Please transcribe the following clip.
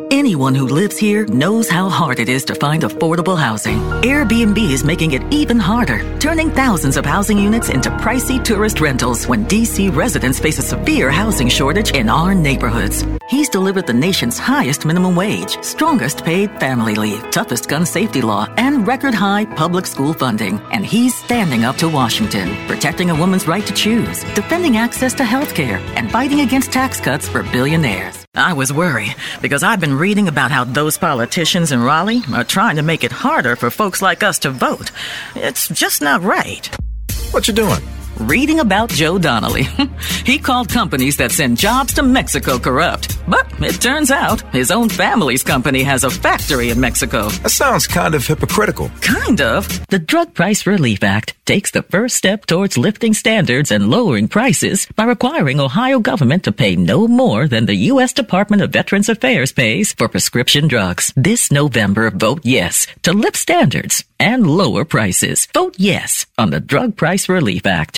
Anyone who lives here knows how hard it is to find affordable housing. Airbnb is making it even harder, turning thousands of housing units into pricey tourist rentals when D.C. residents face a severe housing shortage in our neighborhoods. He's delivered the nation's highest minimum wage, strongest paid family leave, toughest gun safety law, and record-high public school funding. And he's standing up to Washington, protecting a woman's right to choose, defending access to health care, and fighting against tax cuts for billionaires. I was worried because I've been reading about how those politicians in Raleigh are trying to make it harder for folks like us to vote. It's just not right. What you doing? Reading about Joe Donnelly. He called companies that send jobs to Mexico corrupt. But it turns out his own family's company has a factory in Mexico. That sounds kind of hypocritical. Kind of. The Drug Price Relief Act takes the first step towards lifting standards and lowering prices by requiring Ohio government to pay no more than the U.S. Department of Veterans Affairs pays for prescription drugs. This November, vote yes to lift standards and lower prices. Vote yes on the Drug Price Relief Act.